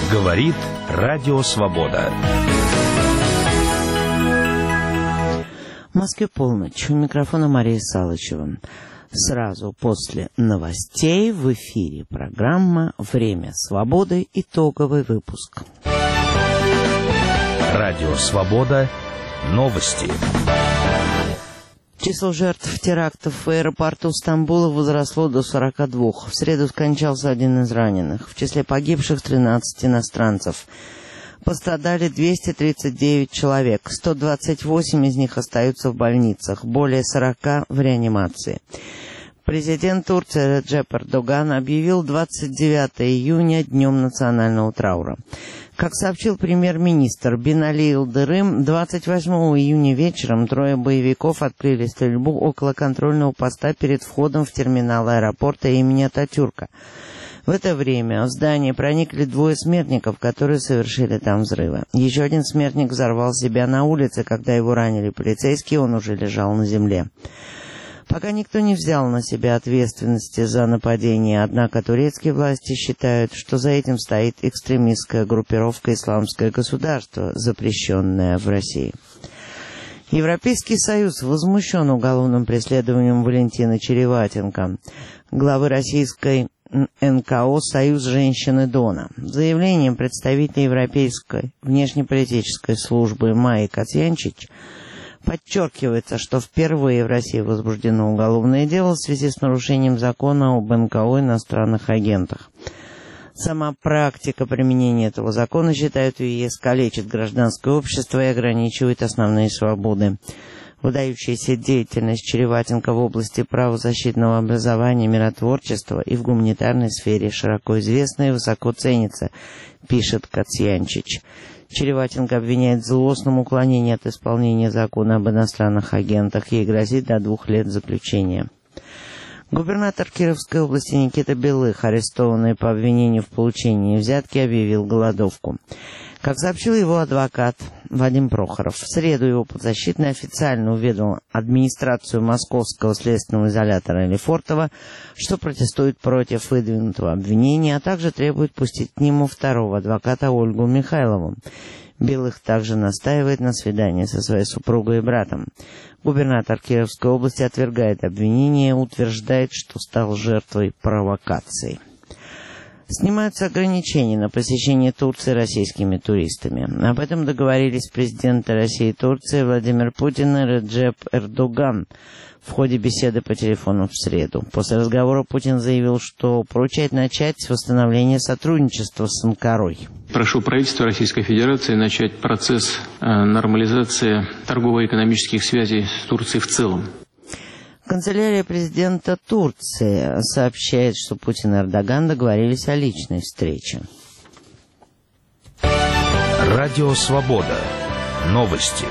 Говорит Радио Свобода. В Москве полночь. У микрофона Мария Салычева. Сразу после новостей в эфире программа «Время свободы». Итоговый выпуск. Радио Свобода. Новости. Число жертв терактов в аэропорту Стамбула возросло до 42. В среду скончался один из раненых. В числе погибших 13 иностранцев. Пострадали 239 человек. 128 из них остаются в больницах. Более 40 в реанимации. Президент Турции Реджеп Эрдоган объявил 29 июня днем национального траура. Как сообщил премьер-министр Бинали Йылдырым, 28 июня вечером трое боевиков открыли стрельбу около контрольного поста перед входом в терминал аэропорта имени Ататюрка. В это время в здание проникли двое смертников, которые совершили там взрывы. Еще один смертник взорвал себя на улице, когда его ранили полицейские, он уже лежал на земле. Пока никто не взял на себя ответственности за нападение, однако турецкие власти считают, что за этим стоит экстремистская группировка «Исламское государство», запрещенное в России. Европейский Союз возмущен уголовным преследованием Валентины Череватенко, главы российской НКО «Союз женщины Дона». Заявлением представителя Европейской внешнеполитической службы Майи Кацьянчич подчеркивается, что впервые в России возбуждено уголовное дело в связи с нарушением закона об НКО иностранных агентах. Сама практика применения этого закона, считают в ЕС, калечит гражданское общество и ограничивает основные свободы. Выдающаяся деятельность Череватенко в области правозащитного образования, миротворчества и в гуманитарной сфере широко известна и высоко ценится, пишет Кацьянчич. Череватенко обвиняет в злостном уклонении от исполнения закона об иностранных агентах. Ей грозит до 2 лет заключения. Губернатор Кировской области Никита Белых, арестованный по обвинению в получении взятки, объявил голодовку. Как сообщил его адвокат Вадим Прохоров, в среду его подзащитный официально уведомил администрацию Московского следственного изолятора Лефортово, что протестует против выдвинутого обвинения, а также требует пустить к нему второго адвоката Ольгу Михайлову. Белых также настаивает на свидании со своей супругой и братом. Губернатор Кировской области отвергает обвинение, утверждает, что стал жертвой провокаций. Снимаются ограничения на посещение Турции российскими туристами. Об этом договорились президенты России и Турции Владимир Путин и Реджеп Эрдоган в ходе беседы по телефону в среду. После разговора Путин заявил, что поручает начать восстановление сотрудничества с Анкарой. Прошу правительство Российской Федерации начать процесс нормализации торгово-экономических связей с Турцией в целом. Канцелярия президента Турции сообщает, что Путин и Эрдоган договорились о личной встрече. Радио Свобода. Новости.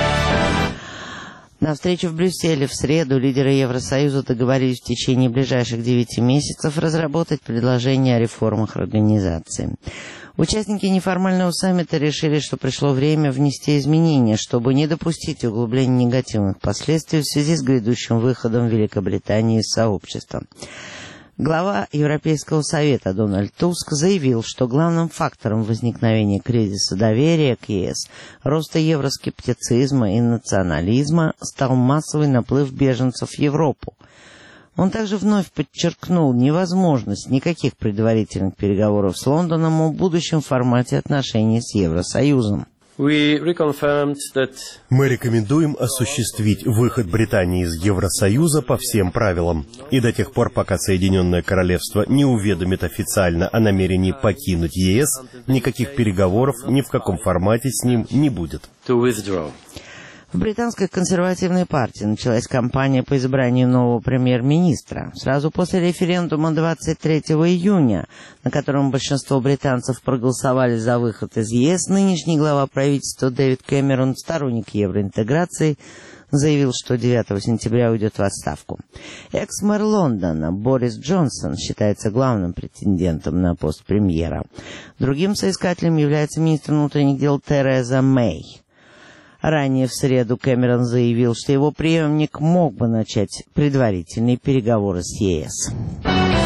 На встрече в Брюсселе в среду лидеры Евросоюза договорились в течение ближайших 9 месяцев разработать предложение о реформах организации. Участники неформального саммита решили, что пришло время внести изменения, чтобы не допустить углубления негативных последствий в связи с грядущим выходом Великобритании из сообщества. Глава Европейского совета Дональд Туск заявил, что главным фактором возникновения кризиса доверия к ЕС, роста евроскептицизма и национализма стал массовый наплыв беженцев в Европу. Он также вновь подчеркнул невозможность никаких предварительных переговоров с Лондоном о будущем формате отношений с Евросоюзом. Мы рекомендуем осуществить выход Британии из Евросоюза по всем правилам. И до тех пор, пока Соединенное Королевство не уведомит официально о намерении покинуть ЕС, никаких переговоров ни в каком формате с ним не будет. В британской консервативной партии началась кампания по избранию нового премьер-министра. Сразу после референдума 23 июня, на котором большинство британцев проголосовали за выход из ЕС, нынешний глава правительства Дэвид Кэмерон, сторонник евроинтеграции, заявил, что 9 сентября уйдет в отставку. Экс-мэр Лондона Борис Джонсон считается главным претендентом на пост премьера. Другим соискателем является министр внутренних дел Тереза Мэй. Ранее в среду Кэмерон заявил, что его преемник мог бы начать предварительные переговоры с ЕС.